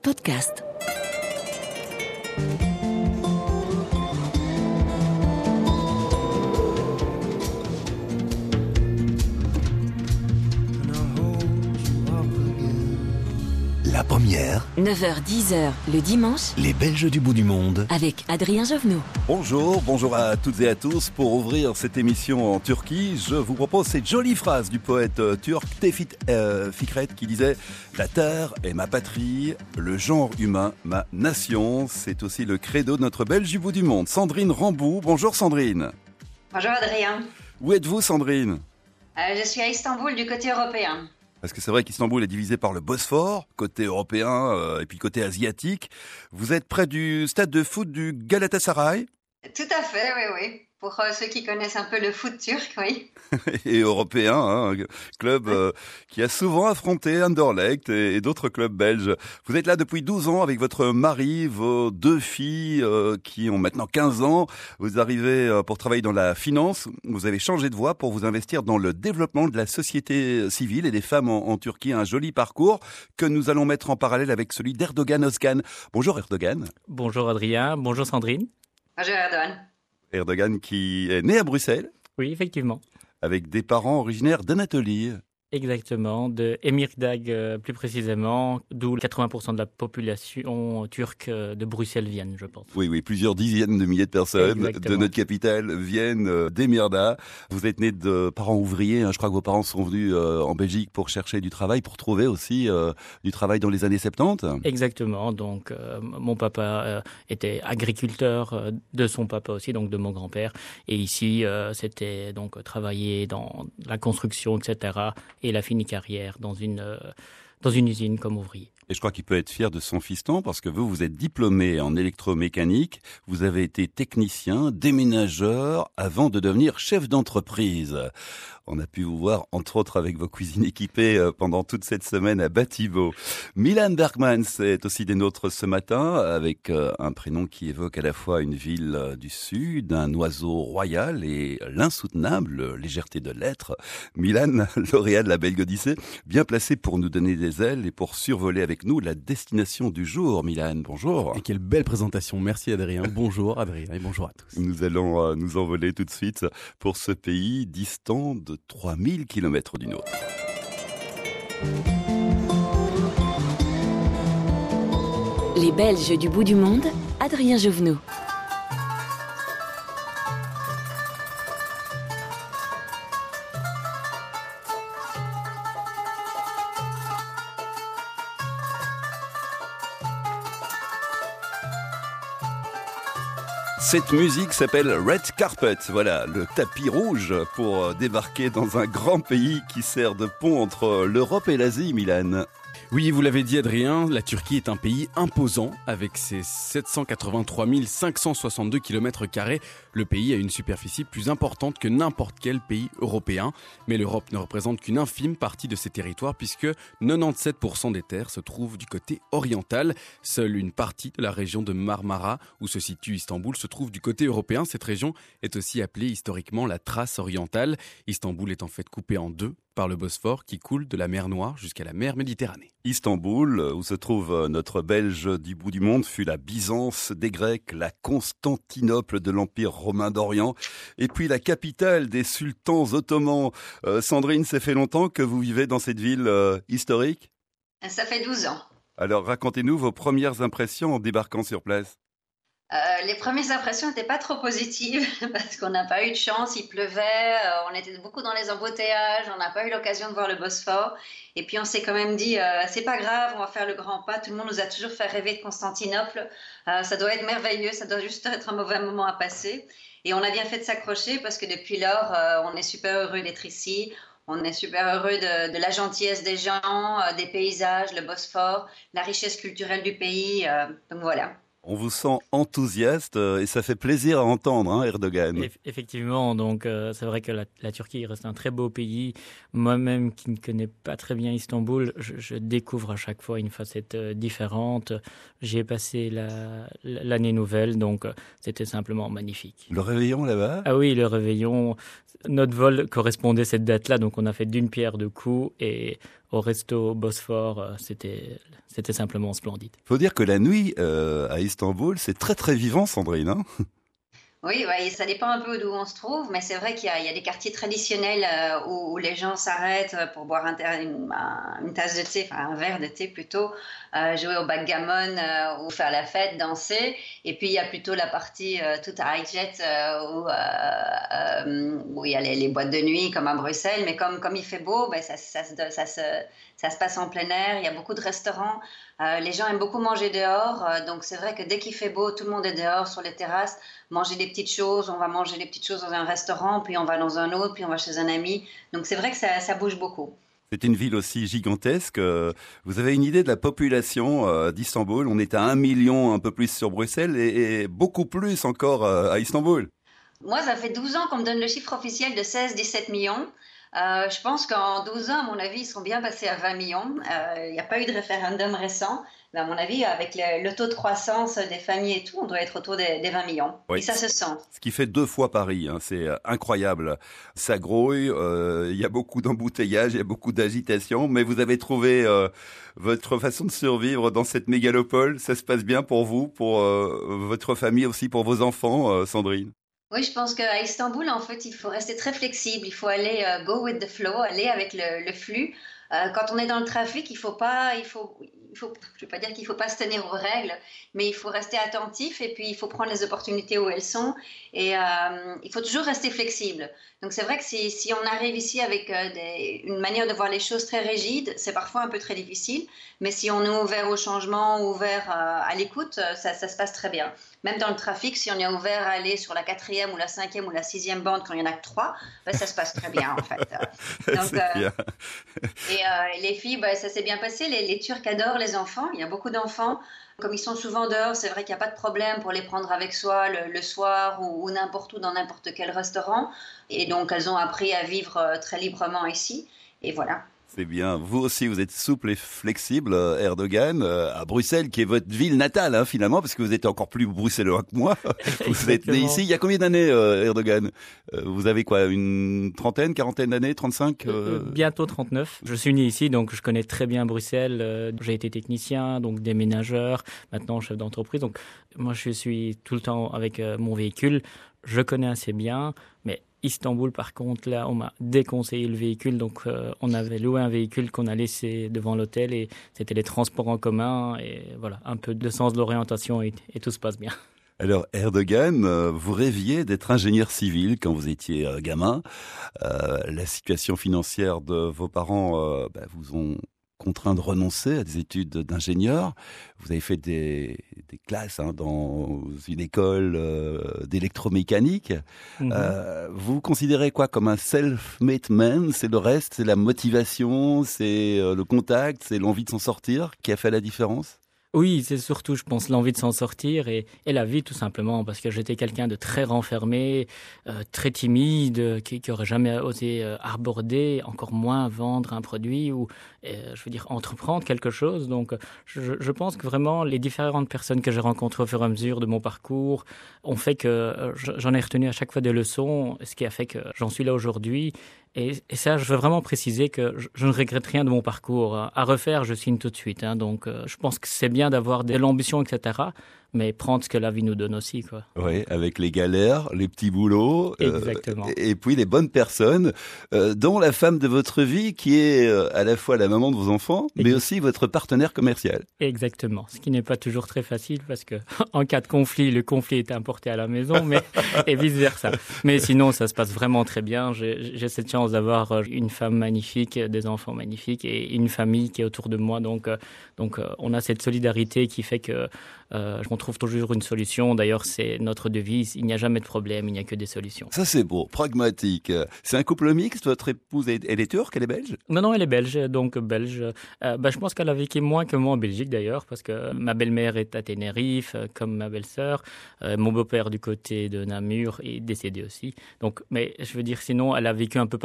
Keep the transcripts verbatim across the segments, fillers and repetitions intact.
podcast. La première, neuf heures dix le dimanche, les Belges du bout du monde. avec Adrien Jovenot. Bonjour, bonjour à toutes et à tous. Pour ouvrir cette émission en Turquie, je vous propose cette jolie phrase du poète euh, turc Tevfik euh, Fikret qui disait « La terre est ma patrie, le genre humain ma nation ». C'est aussi le credo de notre Belge du bout du monde, Sandrine Rambou. Bonjour Sandrine. Bonjour Adrien. Où êtes-vous Sandrine ? Euh, je suis à Istanbul du côté européen. Parce que c'est vrai qu'Istanbul est divisé par le Bosphore, côté européen euh, et puis côté asiatique. Vous êtes près du stade de foot du Galatasaray ? Tout à fait, oui, oui. Pour euh, ceux qui connaissent un peu le foot turc, oui. Et européen, hein, un club euh, qui a souvent affronté Anderlecht et, et d'autres clubs belges. Vous êtes là depuis douze ans avec votre mari, vos deux filles euh, qui ont maintenant quinze ans. Vous arrivez euh, pour travailler dans la finance. Vous avez changé de voie pour vous investir dans le développement de la société civile et des femmes en, en Turquie. Un joli parcours que nous allons mettre en parallèle avec celui d'Erdogan Özkan. Bonjour Erdogan. Bonjour Adrien, bonjour Sandrine. Bonjour Erdogan. Erdogan qui est né à Bruxelles Oui, effectivement. avec des parents originaires d'Anatolie. Exactement, de Emirdağ euh, plus précisément, d'où quatre-vingts pour cent de la population turque euh, de Bruxelles viennent, je pense. Oui, oui, plusieurs dizaines de milliers de personnes Exactement. de notre capitale viennent euh, d'Emirdağ. Vous êtes né de parents ouvriers, hein. Je crois que vos parents sont venus euh, en Belgique pour chercher du travail, pour trouver aussi euh, du travail dans les années soixante-dix. Exactement, donc euh, mon papa euh, était agriculteur euh, de son papa aussi, donc de mon grand-père. Et ici, euh, c'était donc travailler dans la construction, et cetera. Et il a fini carrière dans une, euh, dans une usine comme ouvrier. Et je crois qu'il peut être fier de son fiston parce que vous, vous êtes diplômé en électromécanique, vous avez été technicien, déménageur, avant de devenir chef d'entreprise. On a pu vous voir, entre autres, avec vos cuisines équipées pendant toute cette semaine à Batibo. Milan Bergman, c'est aussi des nôtres ce matin, avec un prénom qui évoque à la fois une ville du Sud, un oiseau royal et l'insoutenable légèreté de l'être. Milan, lauréat de la Belge Odyssée, bien placé pour nous donner des ailes et pour survoler avec nous la destination du jour. Milan, bonjour. Et quelle belle présentation. Merci Adrien. Bonjour Adrien et bonjour à tous. Nous allons euh, nous envoler tout de suite pour ce pays distant de trois mille kilomètres du nôtre. Les Belges du bout du monde, Adrien Jovenot. Cette musique s'appelle Red Carpet, voilà, le tapis rouge pour débarquer dans un grand pays qui sert de pont entre l'Europe et l'Asie, Milan. Oui, vous l'avez dit Adrien, la Turquie est un pays imposant avec ses sept cent quatre-vingt-trois mille cinq cent soixante-deux kilomètres carrés. Le pays a une superficie plus importante que n'importe quel pays européen. Mais l'Europe ne représente qu'une infime partie de ses territoires puisque quatre-vingt-dix-sept pour cent des terres se trouvent du côté oriental. Seule une partie de la région de Marmara, où se situe Istanbul, se trouve du côté européen. Cette région est aussi appelée historiquement la Thrace orientale. Istanbul est en fait coupée en deux par le Bosphore qui coule de la mer Noire jusqu'à la mer Méditerranée. Istanbul, où se trouve notre Belge du bout du monde, fut la Byzance des Grecs, la Constantinople de l'Empire romain d'Orient, et puis la capitale des sultans ottomans. Euh, Sandrine, ça fait longtemps que vous vivez dans cette ville euh, historique ? Ça fait douze ans. Alors racontez-nous vos premières impressions en débarquant sur place. Euh, les premières impressions n'étaient pas trop positives parce qu'on n'a pas eu de chance, il pleuvait, euh, on était beaucoup dans les embouteillages, on n'a pas eu l'occasion de voir le Bosphore. Et puis on s'est quand même dit, euh, c'est pas grave, on va faire le grand pas. Tout le monde nous a toujours fait rêver de Constantinople. Euh, ça doit être merveilleux, ça doit juste être un mauvais moment à passer. Et on a bien fait de s'accrocher parce que depuis lors, euh, on est super heureux d'être ici. On est super heureux de, de la gentillesse des gens, euh, des paysages, le Bosphore, la richesse culturelle du pays. Euh, donc voilà. On vous sent enthousiaste et ça fait plaisir à entendre, hein, Erdogan. Eff- Effectivement, donc euh, c'est vrai que la, la Turquie reste un très beau pays. Moi-même qui ne connais pas très bien Istanbul, je, je découvre à chaque fois une facette euh, différente. J'y ai passé la, l'année nouvelle, donc euh, c'était simplement magnifique. Le réveillon là-bas ? Ah oui, le réveillon, notre vol correspondait à cette date-là, donc on a fait d'une pierre deux coups et au resto Bosphore, euh, c'était, c'était simplement splendide. Faut dire que la nuit euh, à Istanbul, c'est très très vivant, Sandrine. Hein. Oui, ouais, ça dépend un peu d'où on se trouve, mais c'est vrai qu'il y a, il y a des quartiers traditionnels euh, où, où les gens s'arrêtent pour boire un, une, un, une tasse de thé, enfin un verre de thé plutôt, euh, jouer au backgammon euh, ou faire la fête, danser. Et puis il y a plutôt la partie euh, toute high-jet euh, où, euh, euh, où il y a les, les boîtes de nuit comme à Bruxelles, mais comme, comme il fait beau, ben, ça, ça, ça, ça, se, ça se passe en plein air, il y a beaucoup de restaurants. Euh, les gens aiment beaucoup manger dehors, euh, donc c'est vrai que dès qu'il fait beau, tout le monde est dehors sur les terrasses, manger des petites choses, on va manger des petites choses dans un restaurant, puis on va dans un autre, puis on va chez un ami. Donc c'est vrai que ça, ça bouge beaucoup. C'est une ville aussi gigantesque. Vous avez une idée de la population d'Istanbul? On est à un million, un peu plus sur Bruxelles, et, et beaucoup plus encore à Istanbul. Moi, ça fait douze ans qu'on me donne le chiffre officiel de seize à dix-sept millions. Euh, je pense qu'en douze ans, à mon avis, ils sont bien passés à vingt millions. Il euh, n'y a pas eu de référendum récent. Mais à mon avis, avec le, le taux de croissance des familles et tout, on doit être autour des, des vingt millions. Oui. Et ça se sent. Ce qui fait deux fois Paris, hein, c'est incroyable. Ça grouille, il euh, y a beaucoup d'embouteillages, il y a beaucoup d'agitation, mais vous avez trouvé euh, votre façon de survivre dans cette mégalopole. Ça se passe bien pour vous, pour euh, votre famille aussi, pour vos enfants, euh, Sandrine? Oui, je pense qu'à Istanbul, en fait, il faut rester très flexible. Il faut aller uh, go with the flow, aller avec le, le flux. Euh, quand on est dans le trafic, il faut pas, il faut, il faut, je ne veux pas dire qu'il ne faut pas se tenir aux règles, mais il faut rester attentif et puis il faut prendre les opportunités où elles sont. Et euh, il faut toujours rester flexible. Donc c'est vrai que si, si on arrive ici avec euh, des, une manière de voir les choses très rigide, c'est parfois un peu très difficile. Mais si on est ouvert au changement, ouvert euh, à l'écoute, ça, ça se passe très bien. Même dans le trafic, si on est ouvert à aller sur la quatrième ou la cinquième ou la sixième bande quand il n'y en a que trois, ben, ça se passe très bien en fait. Donc, euh, et euh, les filles, ben, ça s'est bien passé. Les, les Turcs adorent les enfants. Il y a beaucoup d'enfants. Comme ils sont souvent dehors, c'est vrai qu'il n'y a pas de problème pour les prendre avec soi le, le soir ou, ou n'importe où dans n'importe quel restaurant. Et donc, elles ont appris à vivre très librement ici. Et voilà. C'est bien. Vous aussi, vous êtes souple et flexible, Erdogan, à Bruxelles, qui est votre ville natale, hein, finalement, parce que vous êtes encore plus bruxellois que moi. Vous êtes né ici. Il y a combien d'années, Erdogan? Vous avez quoi, une trentaine, quarantaine d'années, trente-cinq euh... Bientôt trente-neuf. Je suis né ici, donc je connais très bien Bruxelles. J'ai été technicien, donc déménageur, maintenant chef d'entreprise. Donc moi, je suis tout le temps avec mon véhicule. Je connais assez bien, mais Istanbul, par contre, là, on m'a déconseillé le véhicule. Donc, euh, on avait loué un véhicule qu'on a laissé devant l'hôtel et c'était les transports en commun. Et voilà, un peu de sens de l'orientation et, et tout se passe bien. Alors, Erdogan, euh, vous rêviez d'être ingénieur civil quand vous étiez euh, gamin. Euh, la situation financière de vos parents euh, bah, vous ont contraint de renoncer à des études d'ingénieur. Vous avez fait des, des classes hein, dans une école euh, d'électromécanique. Mmh. Euh, vous considérez quoi comme un self-made man? C'est le reste, c'est la motivation, c'est euh, le contact, c'est l'envie de s'en sortir qui a fait la différence? Oui, c'est surtout, je pense, l'envie de s'en sortir et, et la vie, tout simplement, parce que j'étais quelqu'un de très renfermé, euh, très timide, qui, qui aurait jamais osé euh, aborder, encore moins vendre un produit ou, euh, je veux dire, entreprendre quelque chose. Donc, je, je pense que vraiment, les différentes personnes que j'ai rencontrées au fur et à mesure de mon parcours ont fait que euh, j'en ai retenu à chaque fois des leçons, ce qui a fait que j'en suis là aujourd'hui. Et, et ça, je veux vraiment préciser que je, je ne regrette rien de mon parcours. À refaire, je signe tout de suite. Hein, donc, euh, je pense que c'est bien d'avoir de l'ambition, et cetera, mais prendre ce que la vie nous donne aussi, quoi. Oui, avec les galères, les petits boulots. Exactement. Euh, et puis les bonnes personnes, euh, dont la femme de votre vie, qui est euh, à la fois la maman de vos enfants, Exactement. mais aussi votre partenaire commercial. Exactement. Ce qui n'est pas toujours très facile, parce que en cas de conflit, le conflit est importé à la maison, mais et vice versa. Mais sinon, ça se passe vraiment très bien. J'ai, j'ai cette chance d'avoir une femme magnifique, des enfants magnifiques et une famille qui est autour de moi. Donc, euh, donc, euh, on a cette solidarité qui fait que euh, on trouve toujours une solution. D'ailleurs, c'est notre devise. Il n'y a jamais de problème, il n'y a que des solutions. Ça, c'est beau, pragmatique. C'est un couple mixte. Votre épouse, elle est turque, elle est belge? Non, non, elle est belge, donc belge. Euh, bah, je pense qu'elle a vécu moins que moi en Belgique, d'ailleurs, parce que ma belle-mère est à Tenerife, comme ma belle-sœur. Euh, mon beau-père, du côté de Namur, est décédé aussi. Donc, mais je veux dire, sinon, elle a vécu un peu partout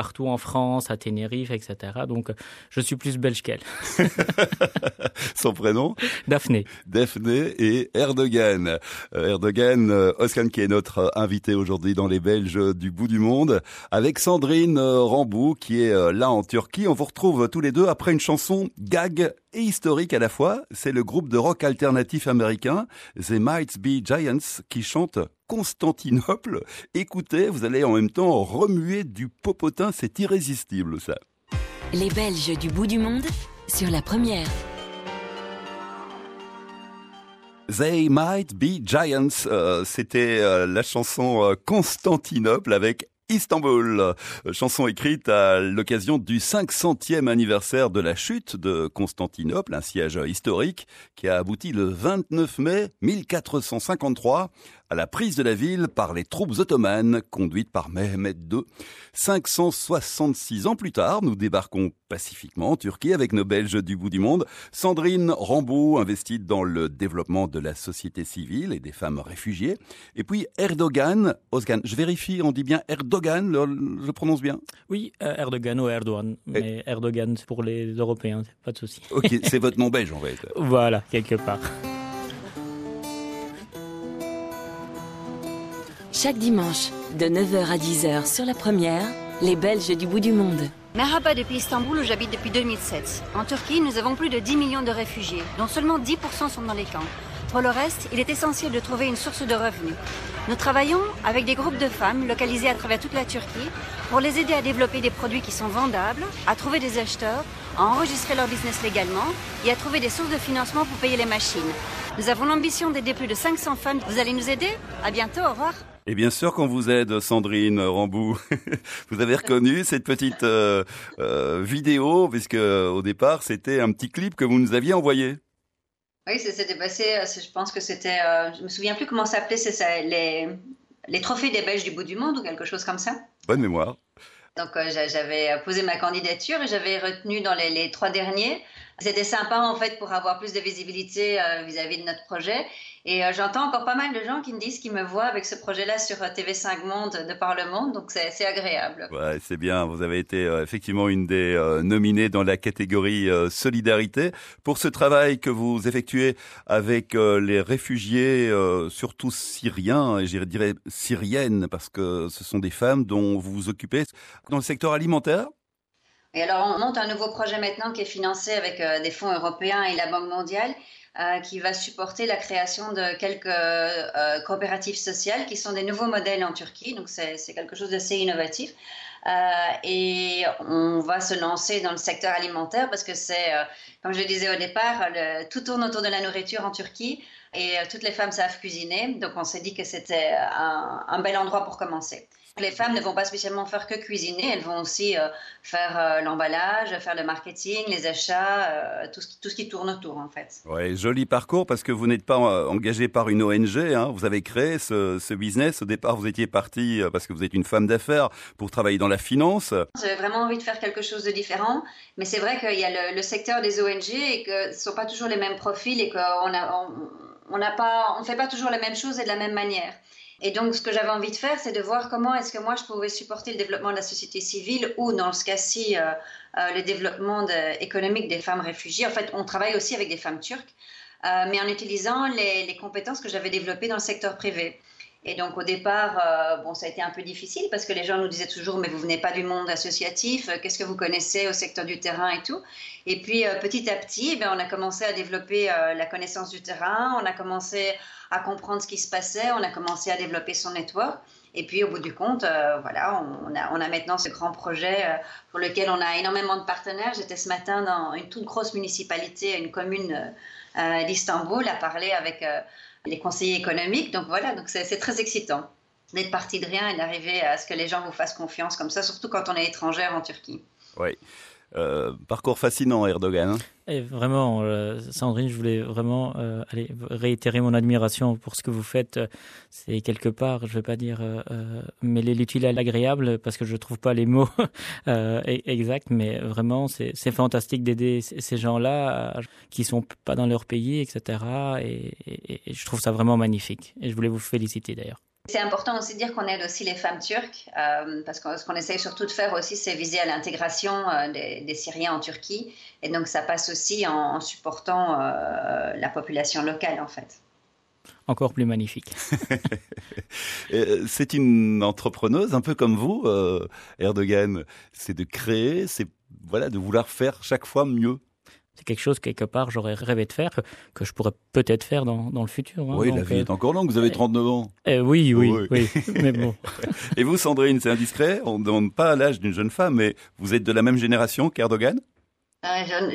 partout en France, à Tenerife, et cetera. Donc, je suis plus belge qu'elle. Son prénom? Daphné. Daphné et Erdogan. Euh, Erdogan euh, Özkan qui est notre invité aujourd'hui dans les Belges du bout du monde, avec Sandrine euh, Rambou qui est euh, là en Turquie. On vous retrouve tous les deux après une chanson gag et historique à la fois. C'est le groupe de rock alternatif américain The Might Be Giants qui chante Constantinople. Écoutez, vous allez en même temps remuer du popotin, c'est irrésistible ça. Les Belges du bout du monde sur la première. They Might Be Giants, euh, c'était euh, la chanson euh, Constantinople avec Istanbul, euh, chanson écrite à l'occasion du cinq centième anniversaire de la chute de Constantinople, un siège historique qui a abouti le vingt-neuf mai mille quatre cent cinquante-trois à la prise de la ville par les troupes ottomanes conduites par Mehmed deux. cinq cent soixante-six ans plus tard, nous débarquons pacifiquement en Turquie avec nos Belges du bout du monde. Sandrine Rambou, investie dans le développement de la société civile et des femmes réfugiées. Et puis Erdogan, Özkan, je vérifie, on dit bien Erdogan, le, je prononce bien? Oui, euh, Erdogan ou Erdogan, mais et... Erdogan c'est pour les Européens, pas de souci. Ok, c'est votre nom belge en fait. Voilà, quelque part. Chaque dimanche, de neuf heures à dix heures sur la première, les Belges du bout du monde. Merhaba depuis Istanbul où j'habite depuis deux mille sept. En Turquie, nous avons plus de dix millions de réfugiés, dont seulement dix pour cent sont dans les camps. Pour le reste, il est essentiel de trouver une source de revenus. Nous travaillons avec des groupes de femmes localisés à travers toute la Turquie pour les aider à développer des produits qui sont vendables, à trouver des acheteurs, à enregistrer leur business légalement et à trouver des sources de financement pour payer les machines. Nous avons l'ambition d'aider plus de cinq cents femmes. Vous allez nous aider? À bientôt, au revoir. Et bien sûr qu'on vous aide, Sandrine Rambou. Vous avez reconnu cette petite euh, euh, vidéo, puisque au départ, c'était un petit clip que vous nous aviez envoyé. Oui, ça s'était passé, je pense que c'était, euh, je me souviens plus comment ça s'appelait, c'est ça, les, les trophées des Belges du bout du monde ou quelque chose comme ça. Bonne mémoire. Donc euh, j'avais posé ma candidature et j'avais retenu dans les, les trois derniers. C'était sympa en fait pour avoir plus de visibilité euh, vis-à-vis de notre projet. Et euh, j'entends encore pas mal de gens qui me disent qu'ils me voient avec ce projet-là sur T V cinq Monde de par le monde, donc c'est, c'est agréable. Ouais, c'est bien. Vous avez été euh, effectivement une des euh, nominées dans la catégorie euh, solidarité pour ce travail que vous effectuez avec euh, les réfugiés, euh, surtout syriens, et je dirais syriennes, parce que ce sont des femmes dont vous vous occupez dans le secteur alimentaire. Et alors, on monte un nouveau projet maintenant qui est financé avec euh, des fonds européens et la Banque mondiale, euh, qui va supporter la création de quelques euh, coopératives sociales qui sont des nouveaux modèles en Turquie. Donc, c'est, c'est quelque chose d'assez innovatif. Euh, et on va se lancer dans le secteur alimentaire parce que c'est, euh, comme je le disais au départ, le, tout tourne autour de la nourriture en Turquie et euh, toutes les femmes savent cuisiner. Donc, on s'est dit que c'était un, un bel endroit pour commencer. Les femmes ne vont pas spécialement faire que cuisiner, elles vont aussi euh, faire euh, l'emballage, faire le marketing, les achats, euh, tout, ce qui, tout ce qui tourne autour en fait. Ouais, joli parcours parce que vous n'êtes pas euh, engagé par une O N G, hein. Vous avez créé ce, ce business. Au départ, vous étiez partie euh, parce que vous êtes une femme d'affaires pour travailler dans la finance. J'avais vraiment envie de faire quelque chose de différent, mais c'est vrai qu'il y a le, le secteur des O N G et que ce ne sont pas toujours les mêmes profils et qu'on a, on, on n'a pas, on fait pas toujours les mêmes choses et de la même manière. Et donc, ce que j'avais envie de faire, c'est de voir comment est-ce que moi, je pouvais supporter le développement de la société civile ou, dans ce cas-ci, euh, euh, le développement de, économique des femmes réfugiées. En fait, on travaille aussi avec des femmes turques, euh, mais en utilisant les, les compétences que j'avais développées dans le secteur privé. Et donc, au départ, euh, bon, ça a été un peu difficile parce que les gens nous disaient toujours « mais vous venez pas du monde associatif, qu'est-ce que vous connaissez au secteur du terrain et tout ?» Et puis, euh, petit à petit, eh bien, on a commencé à développer euh, la connaissance du terrain, on a commencé à comprendre ce qui se passait, on a commencé à développer son network. Et puis, au bout du compte, euh, voilà, on a, on a maintenant ce grand projet euh, pour lequel on a énormément de partenaires. J'étais ce matin dans une toute grosse municipalité, une commune euh, d'Istanbul, à parler avec euh, les conseillers économiques. Donc voilà, donc c'est, c'est très excitant d'être parti de rien et d'arriver à ce que les gens vous fassent confiance comme ça, surtout quand on est étrangère en Turquie. Oui. Euh, parcours fascinant, Erdogan. Hein. Et vraiment, euh, Sandrine, je voulais vraiment euh, aller réitérer mon admiration pour ce que vous faites. C'est quelque part, je ne vais pas dire euh, mêler l'utile à l'agréable parce que je ne trouve pas les mots euh, exacts, mais vraiment, c'est, c'est fantastique d'aider ces, ces gens-là euh, qui ne sont pas dans leur pays, et cetera. Et, et, et je trouve ça vraiment magnifique. Et je voulais vous féliciter d'ailleurs. C'est important aussi de dire qu'on aide aussi les femmes turques, euh, parce que ce qu'on essaye surtout de faire aussi, c'est viser à l'intégration euh, des, des Syriens en Turquie. Et donc, ça passe aussi en, en supportant euh, la population locale, en fait. Encore plus magnifique. C'est une entrepreneuse, un peu comme vous, euh, Erdogan. C'est de créer, c'est voilà, de vouloir faire chaque fois mieux. C'est quelque chose, quelque part, j'aurais rêvé de faire, que, que je pourrais peut-être faire dans, dans le futur. Hein, oui, donc, la vie euh, est encore longue, vous avez trente-neuf ans. Euh, oui, oui, oui, oui, mais bon. Et vous, Sandrine, c'est indiscret, on ne demande pas l'âge d'une jeune femme, mais vous êtes de la même génération qu'Erdogan ? euh, J'en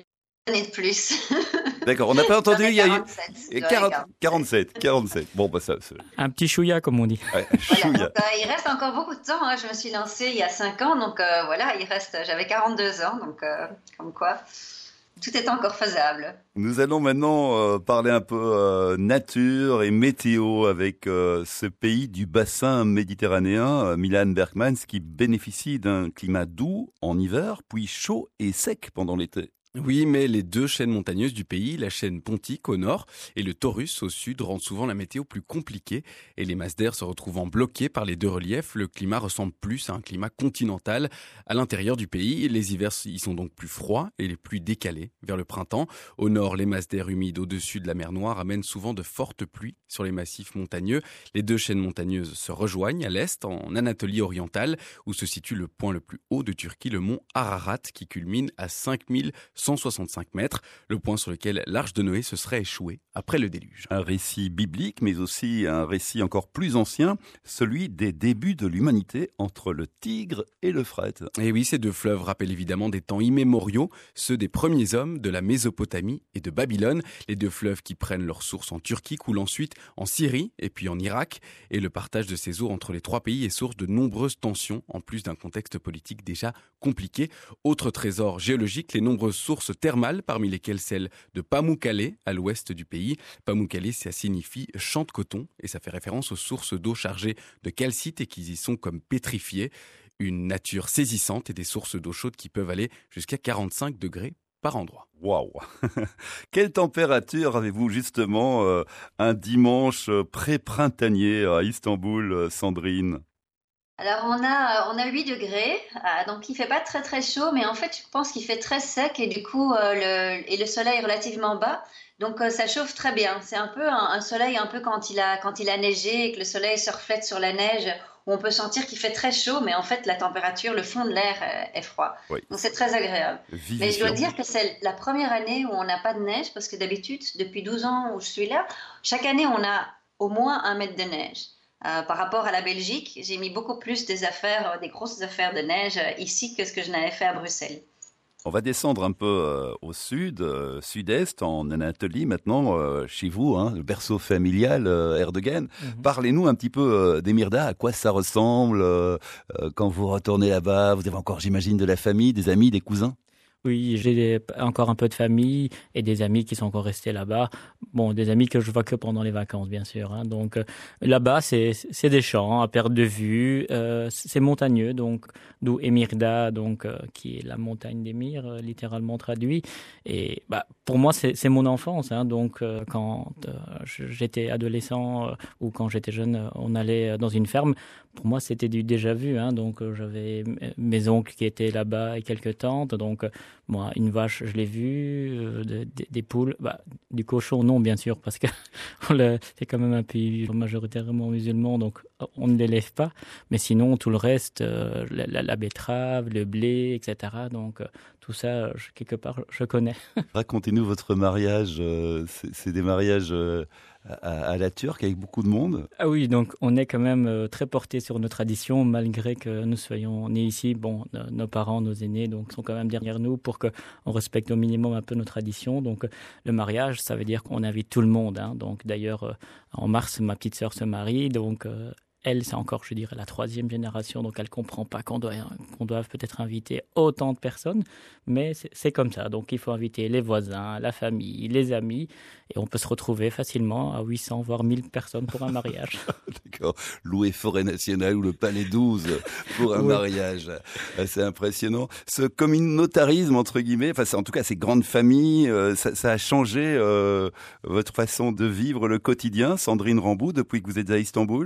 ai de plus. D'accord, on n'a pas entendu, il y a eu quarante-sept, quarante-sept, quarante-sept. Bon, bah ça... ça... Un petit chouïa, comme on dit. Ouais, voilà, donc, euh, il reste encore beaucoup de temps, hein. Je me suis lancée il y a cinq ans, donc euh, voilà, il reste, j'avais quarante-deux ans, donc euh, comme quoi... Tout est encore faisable. Nous allons maintenant euh, parler un peu euh, nature et météo avec euh, ce pays du bassin méditerranéen, euh, Milan Berkmans, qui bénéficie d'un climat doux en hiver, puis chaud et sec pendant l'été. Oui, mais les deux chaînes montagneuses du pays, la chaîne pontique au nord et le Taurus au sud, rendent souvent la météo plus compliquée. Et les masses d'air se retrouvant bloquées par les deux reliefs, le climat ressemble plus à un climat continental. À l'intérieur du pays, les hivers y sont donc plus froids et les plus décalés vers le printemps. Au nord, les masses d'air humides au-dessus de la mer Noire amènent souvent de fortes pluies sur les massifs montagneux. Les deux chaînes montagneuses se rejoignent à l'est, en Anatolie orientale, où se situe le point le plus haut de Turquie, le mont Ararat, qui culmine à cinq mille cent soixante-cinq mètres, le point sur lequel l'arche de Noé se serait échouée après le déluge. Un récit biblique, mais aussi un récit encore plus ancien, celui des débuts de l'humanité entre le Tigre et l'Euphrate. Et oui, ces deux fleuves rappellent évidemment des temps immémoriaux, ceux des premiers hommes de la Mésopotamie et de Babylone. Les deux fleuves qui prennent leur source en Turquie coulent ensuite en Syrie et puis en Irak. Et le partage de ces eaux entre les trois pays est source de nombreuses tensions, en plus d'un contexte politique déjà compliqué. Autre trésor géologique, les nombreuses sources thermales, parmi lesquelles celle de Pamukkale, à l'ouest du pays. Pamukkale, ça signifie champ de coton, et ça fait référence aux sources d'eau chargées de calcite et qui y sont comme pétrifiées. Une nature saisissante et des sources d'eau chaude qui peuvent aller jusqu'à quarante-cinq degrés par endroit. Waouh. Quelle température avez-vous justement euh, un dimanche pré-printanier à Istanbul, euh, Sandrine ? Alors on a on a huit degrés, euh, donc il fait pas très très chaud, mais en fait je pense qu'il fait très sec et du coup euh, le et le soleil est relativement bas, donc euh, ça chauffe très bien. C'est un peu un, un soleil un peu quand il a quand il a neigé et que le soleil se reflète sur la neige, où on peut sentir qu'il fait très chaud, mais en fait la température, le fond de l'air euh, est froid. Oui. Donc c'est très agréable. Vive mais je dois dire que c'est la première année où on n'a pas de neige, parce que d'habitude depuis douze ans où je suis là, chaque année on a au moins un mètre de neige. Euh, par rapport à la Belgique, j'ai mis beaucoup plus des affaires, des grosses affaires de neige euh, ici que ce que je n'avais fait à Bruxelles. On va descendre un peu euh, au sud, euh, sud-est, en Anatolie maintenant, euh, chez vous, hein, le berceau familial euh, Erdogan. Mm-hmm. Parlez-nous un petit peu euh, d'Emirdağ, à quoi ça ressemble euh, euh, quand vous retournez là-bas. Vous avez encore, j'imagine, de la famille, des amis, des cousins ? Oui, j'ai encore un peu de famille et des amis qui sont encore restés là-bas. Bon, des amis que je vois que pendant les vacances, bien sûr. Hein. Donc euh, là-bas, c'est c'est des champs à perte de vue, euh, c'est montagneux, donc d'où Emirdağ, donc euh, qui est la montagne d'Emir, euh, littéralement traduit. Et bah pour moi, c'est c'est mon enfance. Hein. Donc euh, quand euh, j'étais adolescent euh, ou quand j'étais jeune, on allait dans une ferme. Pour moi, c'était du déjà vu. Hein. Donc euh, j'avais mes oncles qui étaient là-bas et quelques tantes. Donc euh, moi, une vache, je l'ai vue, euh, de, de, des poules, bah, du cochon, non, bien sûr, parce que c'est quand même un pays majoritairement musulman, donc on ne l'élève pas. Mais sinon, tout le reste, euh, la, la, la betterave, le blé, et cetera. Donc euh, tout ça, je, quelque part, je connais. Racontez-nous votre mariage. Euh, c'est des mariages euh, à, à la turque avec beaucoup de monde. Ah oui, donc on est quand même euh, très porté sur nos traditions, malgré que nous soyons nés ici. Bon, nos, nos parents, nos aînés, donc sont quand même derrière nous pour qu'on respecte au minimum un peu nos traditions. Donc le mariage, ça veut dire qu'on invite tout le monde. Hein. Donc d'ailleurs, euh, en mars, ma petite sœur se marie, donc euh, elle, c'est encore, je dirais, la troisième génération, donc elle ne comprend pas qu'on doit, qu'on doive peut-être inviter autant de personnes, mais c'est comme ça. Donc il faut inviter les voisins, la famille, les amis, et on peut se retrouver facilement à huit cents, voire mille personnes pour un mariage. D'accord. Louer Forêt Nationale ou le Palais douze pour un oui. mariage. C'est impressionnant. Ce communautarisme, entre guillemets, enfin, en tout cas, ces grandes familles, euh, ça, ça a changé euh, votre façon de vivre le quotidien, Sandrine Rambou, depuis que vous êtes à Istanbul ?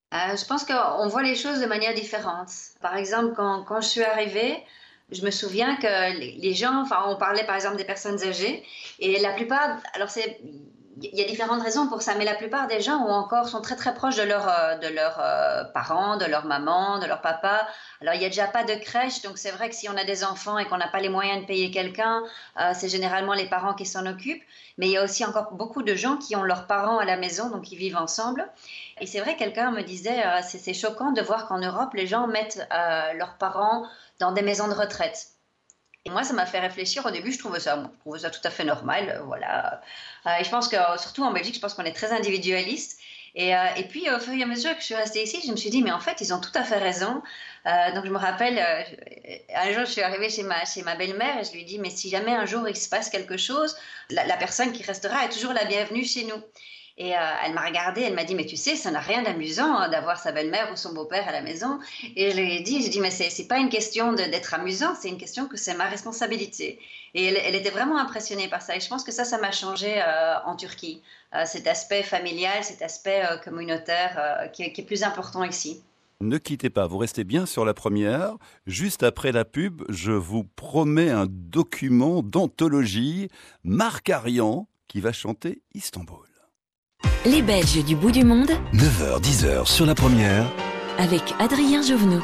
Euh, je pense qu'on voit les choses de manière différente. Par exemple, quand, quand je suis arrivée, je me souviens que les, les gens, enfin, on parlait par exemple des personnes âgées, et la plupart, alors c'est, il y a différentes raisons pour ça, mais la plupart des gens ont encore, sont très très proches de leurs de leurs euh, parents, de leur maman, de leur papa. Alors il n'y a déjà pas de crèche, donc c'est vrai que si on a des enfants et qu'on n'a pas les moyens de payer quelqu'un, euh, c'est généralement les parents qui s'en occupent. Mais il y a aussi encore beaucoup de gens qui ont leurs parents à la maison, donc ils vivent ensemble. Et c'est vrai, quelqu'un me disait, euh, c'est, c'est choquant de voir qu'en Europe, les gens mettent euh, leurs parents dans des maisons de retraite. Et moi, ça m'a fait réfléchir. Au début, je trouvais ça, je trouvais ça tout à fait normal. Euh, voilà. Euh, et je pense que, surtout en Belgique, je pense qu'on est très individualiste. Et, euh, et puis, au fur et à mesure que je suis restée ici, je me suis dit, mais en fait, ils ont tout à fait raison. Euh, donc, je me rappelle, euh, un jour, je suis arrivée chez ma, chez ma belle-mère et je lui ai dit, mais si jamais un jour il se passe quelque chose, la, la personne qui restera est toujours la bienvenue chez nous. Et euh, elle m'a regardée, elle m'a dit, mais tu sais, ça n'a rien d'amusant hein, d'avoir sa belle-mère ou son beau-père à la maison. Et je lui ai dit, j'ai dit, mais c'est, c'est pas une question de, d'être amusant, c'est une question que c'est ma responsabilité. Et elle, elle était vraiment impressionnée par ça. Et je pense que ça, ça m'a changé euh, en Turquie. Euh, cet aspect familial, cet aspect euh, communautaire euh, qui, qui est plus important ici. Ne quittez pas, vous restez bien sur la première. Juste après la pub, je vous promets un document d'anthologie, Marc Arian, qui va chanter Istanbul. Les Belges du bout du monde, neuf heures dix heures sur la première. avec Adrien Jovenot.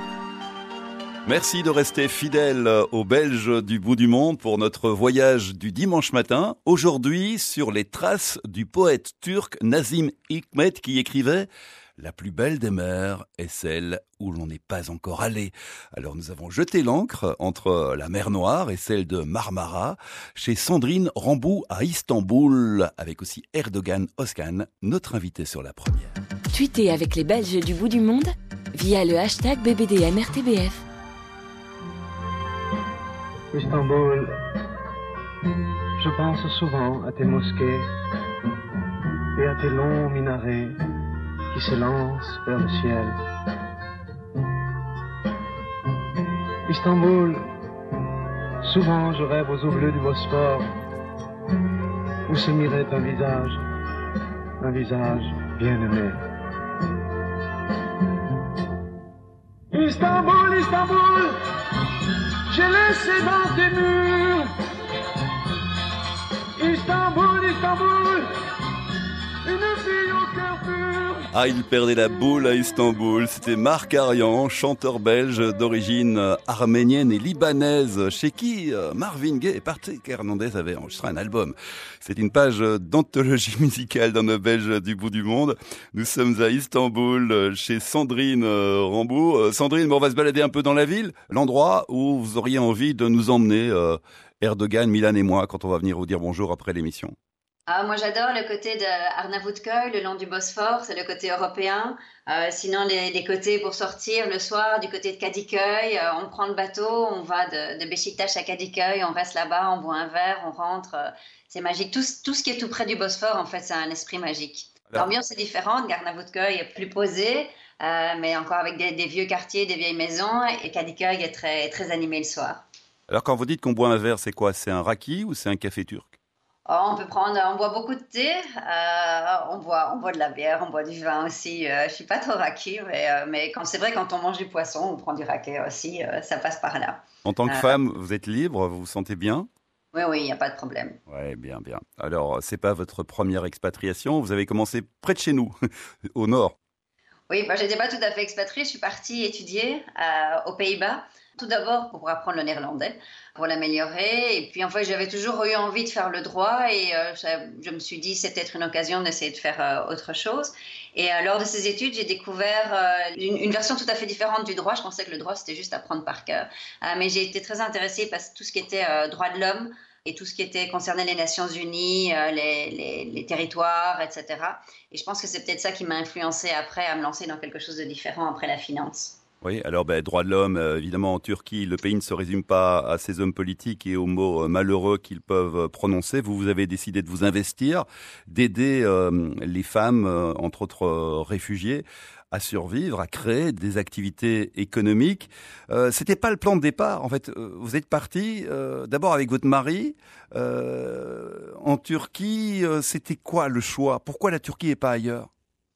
Merci de rester fidèle aux Belges du bout du monde pour notre voyage du dimanche matin. Aujourd'hui, sur les traces du poète turc Nazım Hikmet qui écrivait « La plus belle des mers est celle où l'on n'est pas encore allé ». Alors nous avons jeté l'ancre entre la mer Noire et celle de Marmara chez Sandrine Rambou à Istanbul, avec aussi Erdogan Özkan, notre invité sur la première. Tweetez avec les Belges du bout du monde via le hashtag B B D M R T B F. Istanbul, je pense souvent à tes mosquées et à tes longs minarets qui s'élancent vers le ciel. Istanbul, souvent je rêve aux eaux bleues du Bosphore où se mirait un visage, un visage bien aimé. Istanbul, Istanbul, j'ai laissé dans tes murs. Istanbul, Istanbul, une fille au cœur pur. Ah, il perdait la boule à Istanbul. C'était Marc Arian, chanteur belge d'origine arménienne et libanaise, chez qui Marvin Gaye et Patrick Hernandez avaient enregistré un album. C'est une page d'anthologie musicale dans nos Belges du bout du monde. Nous sommes à Istanbul, chez Sandrine Rambou. Sandrine, on va se balader un peu dans la ville, l'endroit où vous auriez envie de nous emmener, Erdogan, Milan et moi, quand on va venir vous dire bonjour après l'émission. Ah, moi, j'adore le côté de Arnavutköy, le long du Bosphore, c'est le côté européen. Euh, sinon, les, les côtés pour sortir le soir, du côté de Kadıköy, euh, on prend le bateau, on va de, de Beşiktaş à Kadıköy, on reste là-bas, on boit un verre, on rentre. Euh, c'est magique. Tout, tout ce qui est tout près du Bosphore, en fait, c'est un esprit magique. Alors, l'ambiance est différente. Arnavutköy est plus posée, euh, mais encore avec des, des vieux quartiers, des vieilles maisons. Et Kadıköy est très, très animé le soir. Alors, quand vous dites qu'on boit un verre, c'est quoi? C'est un raki ou c'est un café turc? Oh, on peut prendre, on boit beaucoup de thé, euh, on boit, on boit de la bière, on boit du vin aussi. Euh, je suis pas trop raki, mais, euh, mais quand c'est vrai quand on mange du poisson, on prend du raké aussi, euh, ça passe par là. En tant que euh, femme, vous êtes libre, vous vous sentez bien? Oui, oui, il n'y a pas de problème. Ouais, bien, bien. Alors, c'est pas votre première expatriation, vous avez commencé près de chez nous, au nord. Oui, bah, j'étais pas tout à fait expatriée, je suis partie étudier euh, aux Pays-Bas. Tout d'abord pour apprendre le néerlandais, pour l'améliorer. Et puis en fait, j'avais toujours eu envie de faire le droit et euh, je me suis dit c'est peut-être une occasion d'essayer de faire euh, autre chose. Et euh, lors de ces études, j'ai découvert euh, une, une version tout à fait différente du droit. Je pensais que le droit, c'était juste apprendre par cœur. Euh, mais j'ai été très intéressée par tout ce qui était euh, droit de l'homme et tout ce qui était concerné les Nations Unies, euh, les, les, les territoires, et cetera. Et je pense que c'est peut-être ça qui m'a influencée après à me lancer dans quelque chose de différent après la finance. Oui, alors ben, droits de l'homme, euh, évidemment en Turquie, le pays ne se résume pas à ces hommes politiques et aux mots euh, malheureux qu'ils peuvent prononcer. Vous, vous avez décidé de vous investir, d'aider euh, les femmes, euh, entre autres euh, réfugiés, à survivre, à créer des activités économiques. Euh, c'était pas le plan de départ. En fait, euh, vous êtes parti euh, d'abord avec votre mari euh, en Turquie. Euh, c'était quoi le choix? Pourquoi la Turquie et pas ailleurs?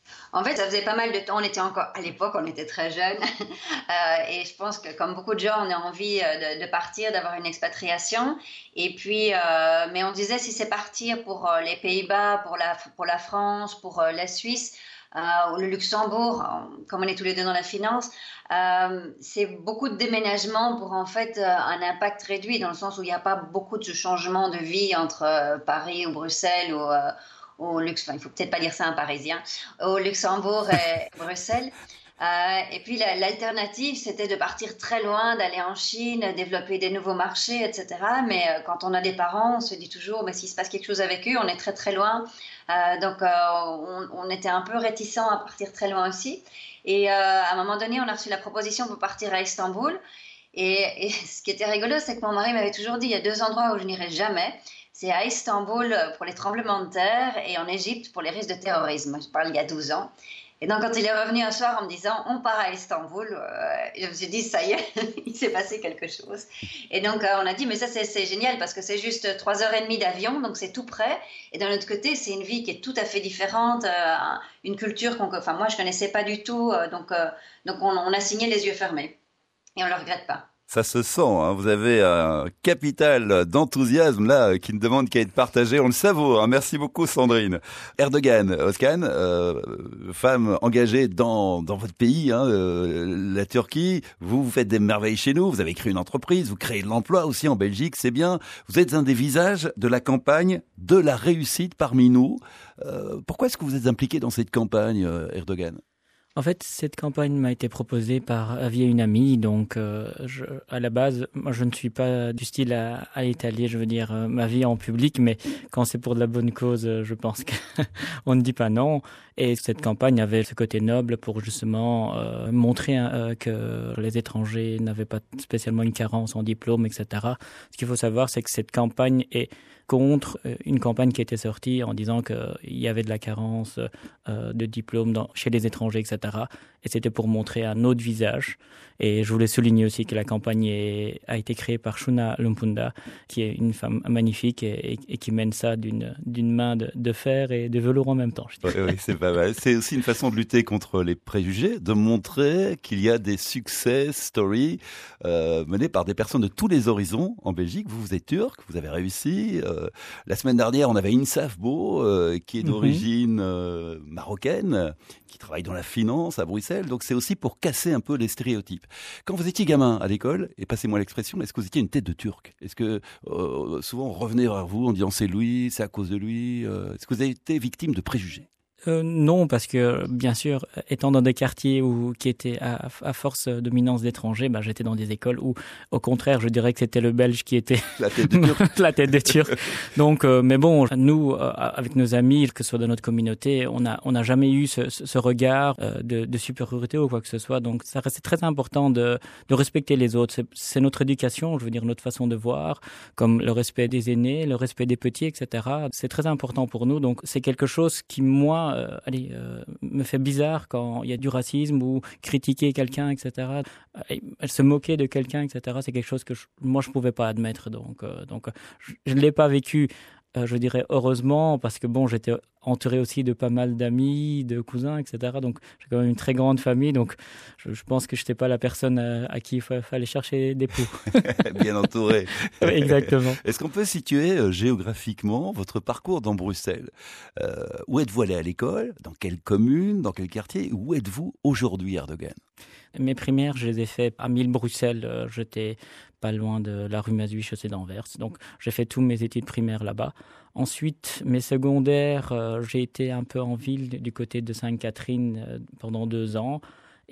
En fait, ça faisait pas mal de temps. On était encore, à l'époque, on était très jeunes. euh, et je pense que, comme beaucoup de gens, on a envie de, de partir, d'avoir une expatriation. Et puis, euh, mais on disait, si c'est partir pour les Pays-Bas, pour la, pour la France, pour la Suisse, euh, ou le Luxembourg, comme on est tous les deux dans la finance, euh, c'est beaucoup de déménagements pour en fait un impact réduit, dans le sens où il n'y a pas beaucoup de changements de vie entre Paris ou Bruxelles ou euh, au Lux... enfin, il ne faut peut-être pas dire ça à un Parisien, au Luxembourg et Bruxelles. Euh, et puis la, l'alternative, c'était de partir très loin, d'aller en Chine, développer des nouveaux marchés, et cetera. Mais euh, quand on a des parents, on se dit toujours, mais s'il se passe quelque chose avec eux, on est très très loin. Euh, donc euh, on, on était un peu réticents à partir très loin aussi. Et euh, à un moment donné, on a reçu la proposition pour partir à Istanbul. Et, et ce qui était rigolo, c'est que mon mari m'avait toujours dit, il y a deux endroits où je n'irai jamais. C'est à Istanbul pour les tremblements de terre et en Égypte pour les risques de terrorisme. Je parle il y a douze ans. Et donc, quand il est revenu un soir en me disant « on part à Istanbul euh, », je me suis dit « ça y est, il s'est passé quelque chose ». Et donc, euh, on a dit « mais ça, c'est, c'est génial parce que c'est juste trois heures trente d'avion, donc c'est tout près. Et d'un autre côté, c'est une vie qui est tout à fait différente, euh, une culture qu'on, enfin, moi, je ne connaissais pas du tout. Euh, donc, euh, donc on, on a signé les yeux fermés et on ne le regrette pas. Ça se sent, hein. Vous avez un capital d'enthousiasme là qui ne demande qu'à être partagé, on le savoure. Hein. Merci beaucoup Sandrine. Erdogan, Özkan, euh, femme engagée dans dans votre pays, hein, euh, la Turquie. Vous vous faites des merveilles chez nous. Vous avez créé une entreprise, vous créez de l'emploi aussi en Belgique, c'est bien. Vous êtes un des visages de la campagne de la réussite parmi nous. Euh, pourquoi est-ce que vous êtes impliqué dans cette campagne, euh, Erdogan ? En fait, cette campagne m'a été proposée par via une amie, donc euh, je, à la base, moi je ne suis pas du style à, à étaler, je veux dire, euh, ma vie en public, mais quand c'est pour de la bonne cause, je pense qu'on ne dit pas non. Et cette campagne avait ce côté noble pour justement euh, montrer euh, que les étrangers n'avaient pas spécialement une carence en diplôme, et cetera. Ce qu'il faut savoir, c'est que cette campagne est contre une campagne qui était sortie en disant qu'il y avait de la carence euh, de diplômes dans, chez les étrangers, et cetera. Et c'était pour montrer un autre visage. Et je voulais souligner aussi que la campagne est, a été créée par Shuna Lumpunda, qui est une femme magnifique et, et, et qui mène ça d'une, d'une main de, de fer et de velours en même temps. Oui, oui, c'est pas mal. C'est aussi une façon de lutter contre les préjugés, de montrer qu'il y a des success stories euh, menés par des personnes de tous les horizons en Belgique. Vous, vous êtes turc, vous avez réussi. Euh, la semaine dernière, on avait Insaf Bo, euh, qui est d'origine euh, marocaine, qui travaille dans la finance à Bruxelles. Donc c'est aussi pour casser un peu les stéréotypes. Quand vous étiez gamin à l'école, et passez-moi l'expression, est-ce que vous étiez une tête de turc ? Est-ce que euh, souvent on revenait vers vous en disant c'est lui, c'est à cause de lui euh, Est-ce que vous avez été victime de préjugés ? Euh, non, parce que bien sûr, étant dans des quartiers où qui étaient à, à force dominance d'étrangers, bah, j'étais dans des écoles où, au contraire, je dirais que c'était le Belge qui était la tête des Turcs. la tête des Turcs. Donc, euh, mais bon, nous, euh, avec nos amis, que ce soit dans notre communauté, on a on n'a jamais eu ce, ce regard euh, de, de supériorité ou quoi que ce soit. Donc, ça restait très important de de respecter les autres. C'est, c'est notre éducation, je veux dire notre façon de voir, comme le respect des aînés, le respect des petits, et cetera. C'est très important pour nous. Donc, c'est quelque chose qui moi Euh, allez, euh, me fait bizarre quand il y a du racisme ou critiquer quelqu'un, et cetera. Elle se moquer de quelqu'un, et cetera. C'est quelque chose que je, moi je pouvais pas admettre. Donc, euh, donc je ne l'ai pas vécu. Euh, je dirais heureusement, parce que bon, j'étais entouré aussi de pas mal d'amis, de cousins, et cetera. Donc, j'ai quand même une très grande famille. Donc, je, je pense que je n'étais pas la personne à, à qui il fallait chercher des poux. Bien entouré. Oui, exactement. Est-ce qu'on peut situer euh, géographiquement votre parcours dans Bruxelles ? euh, Où êtes-vous allé à l'école ? Dans quelle commune ? Dans quel quartier ? Où êtes-vous aujourd'hui, Erdogan ? Mes primaires, je les ai fait à mille Bruxelles. Euh, j'étais pas loin de la rue Mazui, chaussée d'Anvers. Donc, j'ai fait toutes mes études primaires là-bas. Ensuite, mes secondaires, euh, j'ai été un peu en ville du côté de Sainte-Catherine euh, pendant deux ans.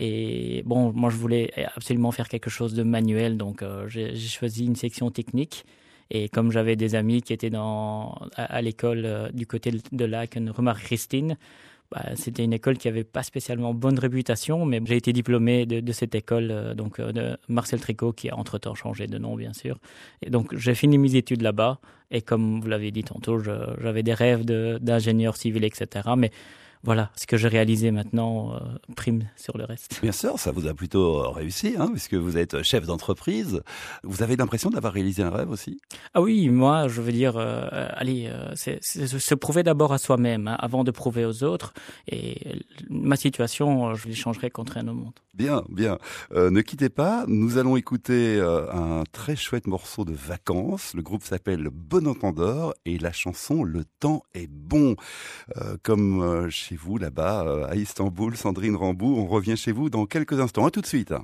Et bon, moi, je voulais absolument faire quelque chose de manuel. Donc, euh, j'ai, j'ai choisi une section technique. Et comme j'avais des amis qui étaient dans, à, à l'école euh, du côté de Laken, rue Marie-Christine, bah, c'était une école qui avait pas spécialement bonne réputation, mais j'ai été diplômé de, de cette école, euh, donc euh, de Marcel Tricot, qui a entre-temps changé de nom, bien sûr. Et donc, j'ai fini mes études là-bas. Et comme vous l'avez dit tantôt, je, j'avais des rêves de, d'ingénieur civil, et cetera. Mais voilà, ce que j'ai réalisé maintenant euh, prime sur le reste. Bien sûr, ça vous a plutôt réussi, hein, puisque vous êtes chef d'entreprise. Vous avez l'impression d'avoir réalisé un rêve aussi? Ah oui, moi, je veux dire, euh, allez, euh, c'est, c'est se prouver d'abord à soi-même, hein, avant de prouver aux autres. Et ma situation, je l'échangerai contre un au monde. Bien, bien. Euh, ne quittez pas, nous allons écouter euh, un très chouette morceau de vacances. Le groupe s'appelle Bon Entendeur et la chanson Le temps est bon. Euh, comme euh, chez vous là-bas euh, à Istanbul, Sandrine Rambou, on revient chez vous dans quelques instants. À tout de suite.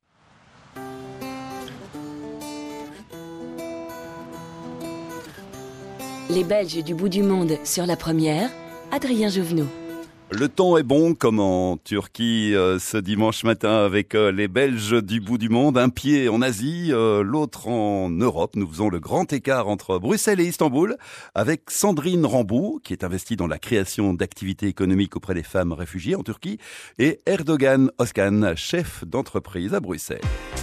Les Belges du bout du monde sur la première, Adrien Jouvenot. Le temps est bon comme en Turquie euh, ce dimanche matin avec euh, les Belges du bout du monde. Un pied en Asie, euh, l'autre en Europe. Nous faisons le grand écart entre Bruxelles et Istanbul avec Sandrine Rambou, qui est investie dans la création d'activités économiques auprès des femmes réfugiées en Turquie, et Erdogan Özkan, chef d'entreprise à Bruxelles.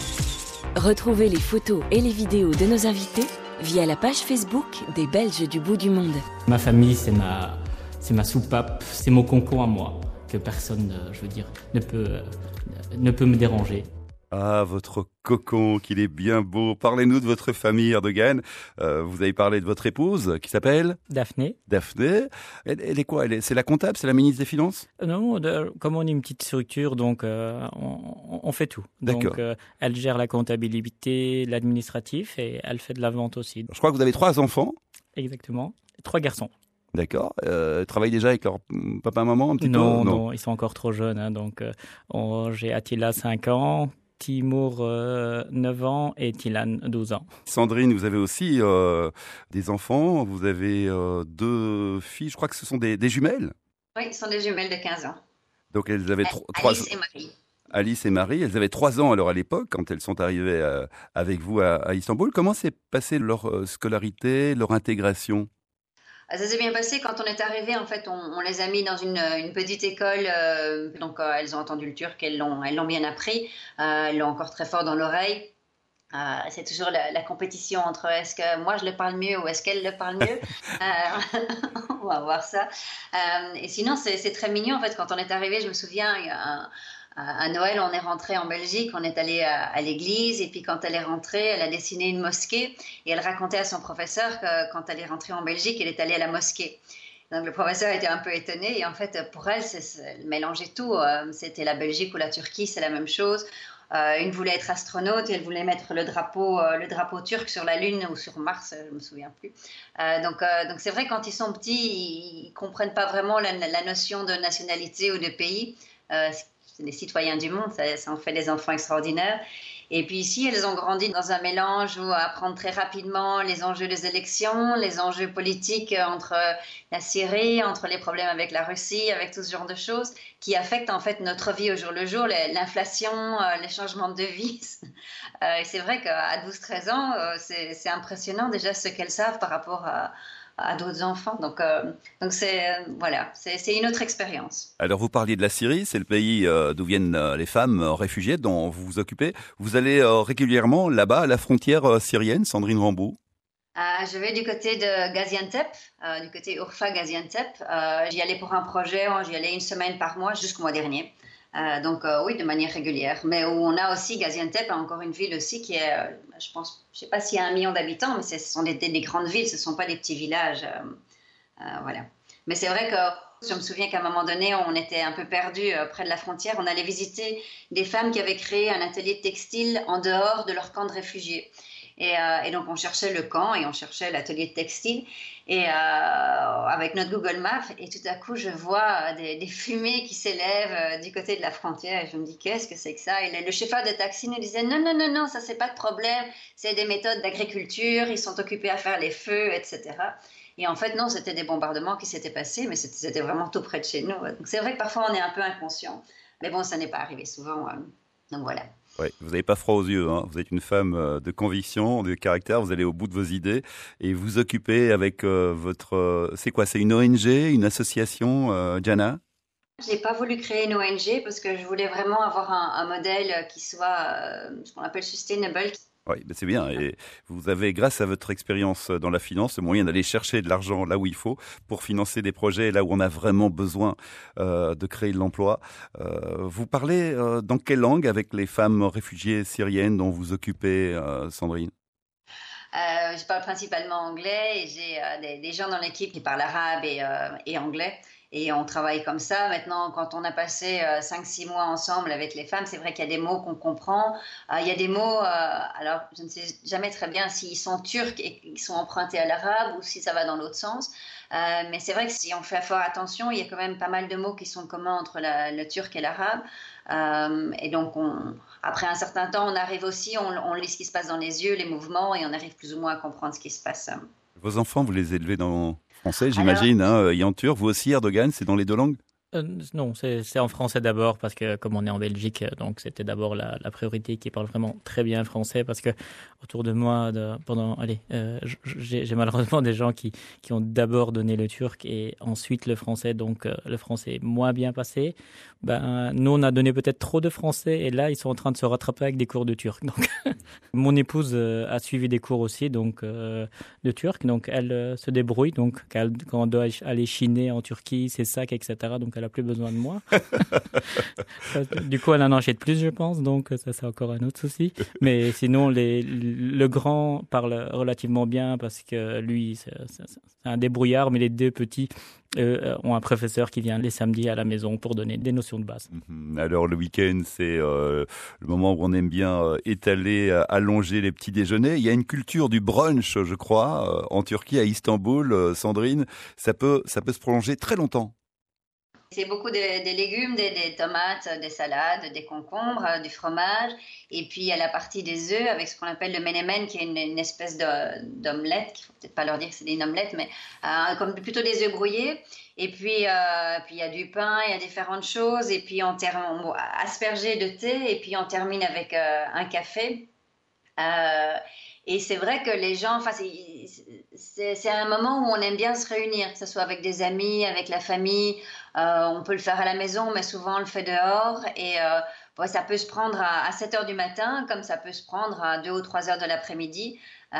Retrouvez les photos et les vidéos de nos invités via la page Facebook des Belges du bout du monde. Ma famille, c'est ma... C'est ma soupape, c'est mon concon à moi, que personne, je veux dire, ne peut, ne peut me déranger. Ah, votre cocon, qu'il est bien beau. Parlez-nous de votre famille, Erdogan. Euh, vous avez parlé de votre épouse, qui s'appelle Daphné. Daphné. Elle, elle est quoi elle est, C'est la comptable, c'est la ministre des Finances? Non, de, comme on est une petite structure, donc euh, on, on fait tout. D'accord. Donc euh, elle gère la comptabilité, l'administratif et elle fait de la vente aussi. Je crois que vous avez trois enfants. Exactement. Trois garçons. D'accord. Euh, travaillent déjà avec leur papa, maman un petit non, peu? Non, non, ils sont encore trop jeunes. Hein, donc, euh, on, j'ai Attila, cinq ans, Timur, euh, neuf ans et Tilan, douze ans. Sandrine, vous avez aussi euh, des enfants. Vous avez euh, deux filles. Je crois que ce sont des, des jumelles? Oui, ce sont des jumelles de quinze ans. Donc, elles avaient Alice trois... Alice et Marie. Alice et Marie, elles avaient trois ans alors à l'époque quand elles sont arrivées euh, avec vous à, à Istanbul. Comment s'est passée leur euh, scolarité, leur intégration? Ça s'est bien passé quand on est arrivé. En fait, on, on les a mis dans une, une petite école. Euh, donc, euh, elles ont entendu le turc, elles l'ont, elles l'ont bien appris. Euh, elles l'ont encore très fort dans l'oreille. Euh, c'est toujours la, la compétition entre est-ce que moi je le parle mieux ou est-ce qu'elle le parle mieux. euh, on va voir ça. Euh, et sinon, c'est, c'est très mignon. En fait, quand on est arrivé, je me souviens, il y a un, à Noël, on est rentré en Belgique, on est allé à, à l'église et puis quand elle est rentrée, elle a dessiné une mosquée et elle racontait à son professeur que quand elle est rentrée en Belgique, elle est allée à la mosquée. Donc le professeur était un peu étonné et en fait pour elle, c'est, c'est, elle mélangeait tout. C'était la Belgique ou la Turquie, c'est la même chose. Euh, une voulait être astronaute et elle voulait mettre le drapeau, euh, le drapeau turc sur la Lune ou sur Mars, je ne me souviens plus. Euh, donc, euh, donc c'est vrai quand ils sont petits, ils ne comprennent pas vraiment la, la notion de nationalité ou de pays. Euh, c'est des citoyens du monde, ça, ça en fait des enfants extraordinaires. Et puis ici, elles ont grandi dans un mélange où apprendre très rapidement les enjeux des élections, les enjeux politiques entre la Syrie, entre les problèmes avec la Russie, avec tout ce genre de choses qui affectent en fait notre vie au jour le jour, l'inflation, les changements de vie. Et c'est vrai qu'à douze treize ans, c'est, c'est impressionnant déjà ce qu'elles savent par rapport à à d'autres enfants. Donc, euh, donc c'est, euh, voilà, c'est, c'est une autre expérience. Alors, vous parliez de la Syrie, c'est le pays euh, d'où viennent euh, les femmes euh, réfugiées dont vous vous occupez. Vous allez euh, régulièrement là-bas, à la frontière euh, syrienne, Sandrine Rambou? Euh, je vais du côté de Gaziantep, euh, du côté Urfa Gaziantep. Euh, j'y allais pour un projet, j'y allais une semaine par mois jusqu'au mois dernier. Euh, donc euh, oui, de manière régulière. Mais où on a aussi Gaziantep, encore une ville aussi qui est, euh, je pense, je ne sais pas s'il y a un million d'habitants, mais ce sont des, des, des grandes villes, ce ne sont pas des petits villages. Euh, euh, voilà. Mais c'est vrai que je me souviens qu'à un moment donné, on était un peu perdus euh, près de la frontière. On allait visiter des femmes qui avaient créé un atelier de textile en dehors de leur camp de réfugiés. Et, euh, et donc, on cherchait le camp et on cherchait l'atelier de textile et, euh, avec notre Google Maps. Et tout à coup, je vois des, des fumées qui s'élèvent euh, du côté de la frontière. Et je me dis, qu'est-ce que c'est que ça? Et le, le chauffeur de taxi nous disait, non, non, non, non, ça, c'est pas de problème. C'est des méthodes d'agriculture. Ils sont occupés à faire les feux, et cetera. Et en fait, non, c'était des bombardements qui s'étaient passés, mais c'était, c'était vraiment tout près de chez nous. Donc, c'est vrai que parfois, on est un peu inconscient. Mais bon, ça n'est pas arrivé souvent. Euh, donc, voilà. Oui, vous n'avez pas froid aux yeux, hein. Vous êtes une femme de conviction, de caractère, vous allez au bout de vos idées et vous occupez avec euh, votre... Euh, c'est quoi? C'est une O N G, une association, euh, Jana? Je n'ai pas voulu créer une O N G parce que je voulais vraiment avoir un, un modèle qui soit euh, ce qu'on appelle sustainable, Oui, ben c'est bien. Et vous avez, grâce à votre expérience dans la finance, le moyen d'aller chercher de l'argent là où il faut pour financer des projets là où on a vraiment besoin euh, de créer de l'emploi. Euh, vous parlez euh, dans quelle langue avec les femmes réfugiées syriennes dont vous occupez, euh, Sandrine? Euh, je parle principalement anglais et j'ai euh, des, des gens dans l'équipe qui parlent arabe et, euh, et anglais. Et on travaille comme ça. Maintenant, quand on a passé euh, cinq six mois ensemble avec les femmes, c'est vrai qu'il y a des mots qu'on comprend. Euh, il y a des mots, euh, alors je ne sais jamais très bien s'ils sont turcs et qu'ils sont empruntés à l'arabe ou si ça va dans l'autre sens. Euh, mais c'est vrai que si on fait fort attention, il y a quand même pas mal de mots qui sont communs entre la, le turc et l'arabe. Euh, et donc, on, après un certain temps, on arrive aussi, on, on lit ce qui se passe dans les yeux, les mouvements, et on arrive plus ou moins à comprendre ce qui se passe. Vos enfants, vous les élevez dans français, j'imagine, hein, et en turc. Vous aussi, Erdogan, c'est dans les deux langues? Euh, non, c'est, c'est en français d'abord parce que comme on est en Belgique, donc c'était d'abord la, la priorité qui parle vraiment très bien français parce que autour de moi, de, pendant, allez, euh, j'ai, j'ai malheureusement des gens qui, qui ont d'abord donné le turc et ensuite le français, donc euh, le français est moins bien passé. Ben, nous, on a donné peut-être trop de français et là, ils sont en train de se rattraper avec des cours de turc. Donc, mon épouse euh, a suivi des cours aussi donc euh, de turc, donc elle euh, se débrouille. Donc, quand, quand on doit aller chiner en Turquie, ses sacs, et cetera. Donc, elle a plus besoin de moi. Du coup, elle en achète plus, je pense. Donc, ça, c'est encore un autre souci. Mais sinon, les, le grand parle relativement bien parce que lui, c'est, c'est, c'est un débrouillard. Mais les deux petits euh, ont un professeur qui vient les samedis à la maison pour donner des notions de base. Alors, le week-end, c'est euh, le moment où on aime bien euh, étaler, euh, allonger les petits déjeuners. Il y a une culture du brunch, je crois, euh, en Turquie, à Istanbul. Euh, Sandrine, ça peut, ça peut se prolonger très longtemps. C'est beaucoup de, des légumes, des, des tomates, des salades, des concombres, du fromage. Et puis, il y a la partie des œufs avec ce qu'on appelle le menemen, qui est une, une espèce de, d'omelette. Il ne faut peut-être pas leur dire que c'est une omelette, mais euh, comme plutôt des œufs brouillés. Et puis, euh, puis, il y a du pain, il y a différentes choses. Et puis, on termine bon, aspergé de thé. Et puis, on termine avec euh, un café. Euh, et c'est vrai que les gens, enfin, c'est, c'est, c'est un moment où on aime bien se réunir, que ce soit avec des amis, avec la famille. Euh, on peut le faire à la maison, mais souvent on le fait dehors. Et euh, bon, ça peut se prendre à, à sept heures du matin, comme ça peut se prendre à deux ou trois heures de l'après-midi.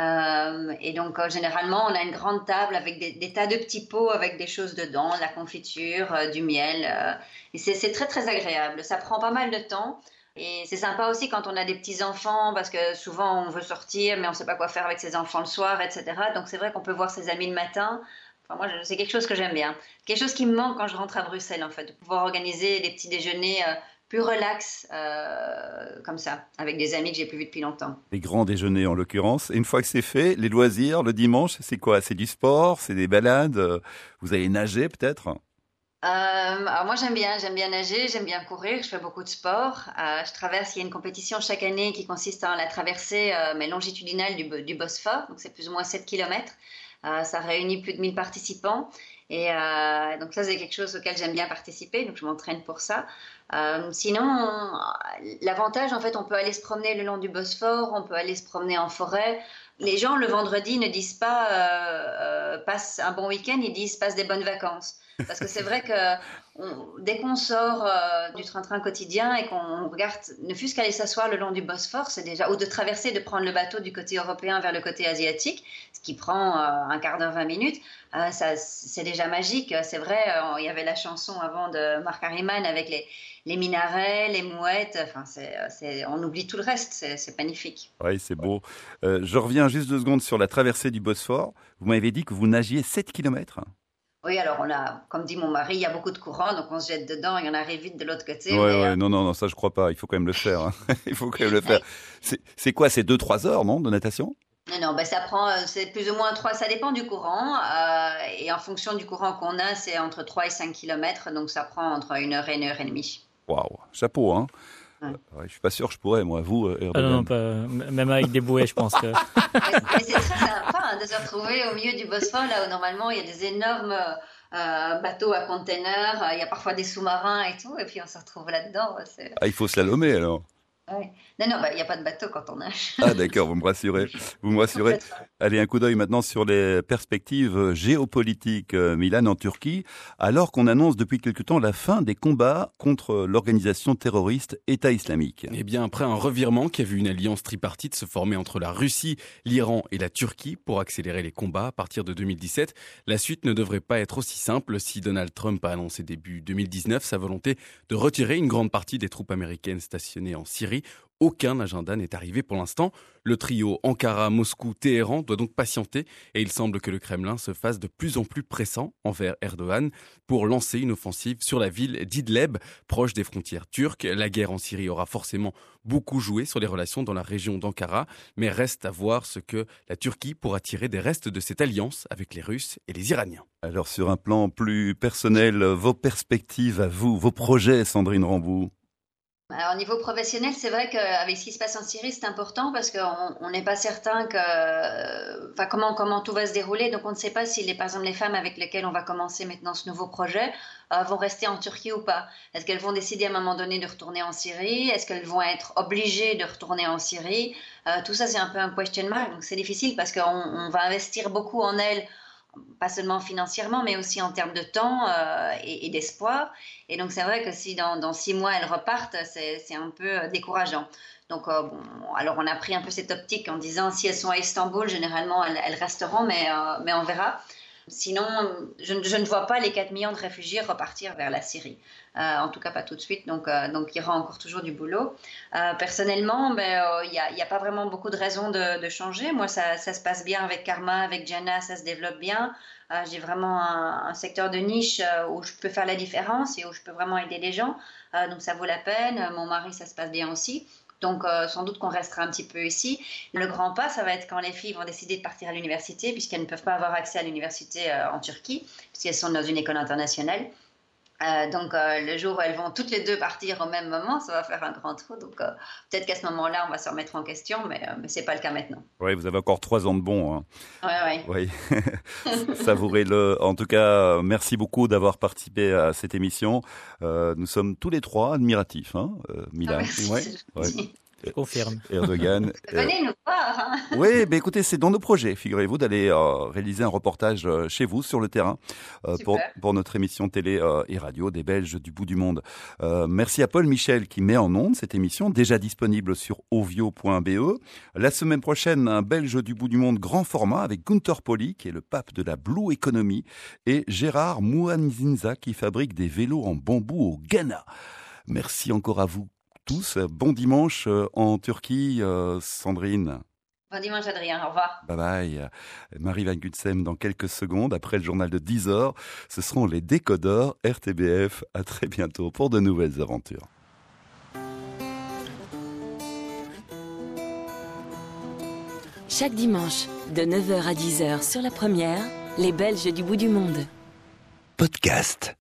Euh, et donc, euh, généralement, on a une grande table avec des, des tas de petits pots avec des choses dedans, de la confiture, euh, du miel. Euh, et c'est, c'est très, très agréable. Ça prend pas mal de temps. Et c'est sympa aussi quand on a des petits-enfants, parce que souvent on veut sortir, mais on ne sait pas quoi faire avec ses enfants le soir, et cetera. Donc c'est vrai qu'on peut voir ses amis le matin. Enfin, moi, c'est quelque chose que j'aime bien. Quelque chose qui me manque quand je rentre à Bruxelles, en fait, de pouvoir organiser des petits déjeuners euh, plus relax, euh, comme ça, avec des amis que j'ai plus vus depuis longtemps. Les grands déjeuners, en l'occurrence. Et une fois que c'est fait, les loisirs, le dimanche, c'est quoi? C'est du sport? C'est des balades? Vous allez nager, peut-être? Euh, alors moi j'aime bien, j'aime bien nager, j'aime bien courir, je fais beaucoup de sport. Euh, je traverse, il y a une compétition chaque année qui consiste en la traversée euh, mais longitudinale du, du Bosphore, donc c'est plus ou moins sept kilomètres. Euh, ça réunit plus de mille participants et euh, donc ça c'est quelque chose auquel j'aime bien participer, donc je m'entraîne pour ça. Euh, sinon, on, l'avantage en fait, on peut aller se promener le long du Bosphore, on peut aller se promener en forêt. Les gens le vendredi ne disent pas euh, euh, passe un bon week-end, ils disent passe des bonnes vacances. Parce que c'est vrai que on, dès qu'on sort euh, du train-train quotidien et qu'on regarde, ne fût-ce qu'aller s'asseoir le long du Bosphore, c'est déjà, ou de traverser, de prendre le bateau du côté européen vers le côté asiatique, ce qui prend euh, un quart d'heure, vingt minutes, euh, ça, c'est déjà magique. C'est vrai, euh, il y avait la chanson avant de Marc Harriman avec les, les minarets, les mouettes, enfin, c'est, c'est, on oublie tout le reste, c'est, c'est magnifique. Oui, c'est beau. Euh, je reviens juste deux secondes sur la traversée du Bosphore. Vous m'avez dit que vous nagiez sept kilomètres. Oui, alors on a, comme dit mon mari, il y a beaucoup de courant, donc on se jette dedans et on arrive vite de l'autre côté. Ouais, mais, ouais, euh... non, non, non, ça je crois pas. Il faut quand même le faire. Hein. Il faut quand même le faire. C'est, c'est quoi, c'est deux, trois heures, non, de natation? Non, non, ben ça prend, c'est plus ou moins trois, ça dépend du courant. Euh, et en fonction du courant qu'on a, c'est entre trois et cinq kilomètres, donc ça prend entre une heure et une heure et demie. Waouh, chapeau, hein. Ouais. Ouais, je suis pas sûr que je pourrais, moi, vous, Erdogan. Ah non, non, pas, même avec des bouées, je pense que... mais, mais c'est très sympa hein, de se retrouver au milieu du Bosphore, là où normalement il y a des énormes... Euh, bateaux à containers, il euh, y a parfois des sous-marins et tout, et puis on se retrouve là-dedans. C'est... Ah, il faut slalomer alors. Ouais. Non, non, bah, il n'y a pas de bateau quand on nage. Ah d'accord, vous me rassurez. Vous me rassurez. Allez, un coup d'œil maintenant sur les perspectives géopolitiques. Milan, en Turquie, alors qu'on annonce depuis quelque temps la fin des combats contre l'organisation terroriste État islamique. Eh bien, après un revirement qui a vu une alliance tripartite se former entre la Russie, l'Iran et la Turquie pour accélérer les combats à partir de deux mille dix-sept, la suite ne devrait pas être aussi simple si Donald Trump a annoncé début deux mille dix-neuf sa volonté de retirer une grande partie des troupes américaines stationnées en Syrie. Aucun agenda n'est arrivé pour l'instant. Le trio Ankara, Moscou, Téhéran doit donc patienter et il semble que le Kremlin se fasse de plus en plus pressant envers Erdogan pour lancer une offensive sur la ville d'Idleb, proche des frontières turques. La guerre en Syrie aura forcément beaucoup joué sur les relations dans la région d'Ankara, mais reste à voir ce que la Turquie pourra tirer des restes de cette alliance avec les Russes et les Iraniens. Alors sur un plan plus personnel, vos perspectives à vous, vos projets, Sandrine Ramboud? Alors, au niveau professionnel, c'est vrai qu'avec ce qui se passe en Syrie, c'est important parce qu'on n'est pas certain que, enfin, comment, comment tout va se dérouler. Donc, on ne sait pas si, les, par exemple, les femmes avec lesquelles on va commencer maintenant ce nouveau projet euh, vont rester en Turquie ou pas. Est-ce qu'elles vont décider à un moment donné de retourner en Syrie? Est-ce qu'elles vont être obligées de retourner en Syrie? euh, Tout ça, c'est un peu un question mark. Donc, c'est difficile parce qu'on on va investir beaucoup en elles, pas seulement financièrement, mais aussi en termes de temps euh, et, et d'espoir. Et donc, c'est vrai que si dans, dans six mois, elles repartent, c'est, c'est un peu décourageant. Donc, euh, bon, alors on a pris un peu cette optique en disant si elles sont à Istanbul, généralement, elles, elles resteront, mais, euh, mais on verra. Sinon, je, je ne vois pas les quatre millions de réfugiés repartir vers la Syrie. Euh, en tout cas, pas tout de suite. Donc, euh, donc il y aura encore toujours du boulot. Euh, personnellement, il ben, n'y euh, a, a pas vraiment beaucoup de raisons de, de changer. Moi, ça, ça se passe bien avec Karma, avec Jana, ça se développe bien. Euh, j'ai vraiment un, un secteur de niche euh, où je peux faire la différence et où je peux vraiment aider les gens. Euh, donc, ça vaut la peine. Mon mari, ça se passe bien aussi. Donc, euh, sans doute qu'on restera un petit peu ici. Le grand pas, ça va être quand les filles vont décider de partir à l'université, puisqu'elles ne peuvent pas avoir accès à l'université euh, en Turquie, puisqu'elles sont dans une école internationale. Euh, donc, euh, le jour où elles vont toutes les deux partir au même moment, ça va faire un grand trou. Donc, euh, peut-être qu'à ce moment-là, on va se remettre en question, mais, euh, mais ce n'est pas le cas maintenant. Oui, vous avez encore trois ans de bon. Hein. Oui, oui. Oui. Savourez-le. En tout cas, merci beaucoup d'avoir participé à cette émission. Euh, nous sommes tous les trois admiratifs, hein, euh, Milan. Ah, merci, ouais, ouais. Je confirme. Erdogan. Venez nous voir. Hein. Oui, ben écoutez, c'est dans nos projets, figurez-vous, d'aller euh, réaliser un reportage euh, chez vous, sur le terrain, euh, pour, pour notre émission télé euh, et radio des Belges du bout du monde. Euh, merci à Paul Michel qui met en onde cette émission, déjà disponible sur ovio point b e. La semaine prochaine, un Belge du bout du monde grand format avec Gunther Pauli, qui est le pape de la Blue Economy, et Gérard Mouanzinza, qui fabrique des vélos en bambou au Ghana. Merci encore à vous tous. Bon dimanche en Turquie, euh, Sandrine. Bon dimanche, Adrien. Au revoir. Bye bye. Marie Van Gutsem dans quelques secondes. Après le journal de dix heures, ce seront les décodeurs R T B F. À très bientôt pour de nouvelles aventures. Chaque dimanche, de neuf heures à dix heures sur la première, les Belges du bout du monde. Podcast.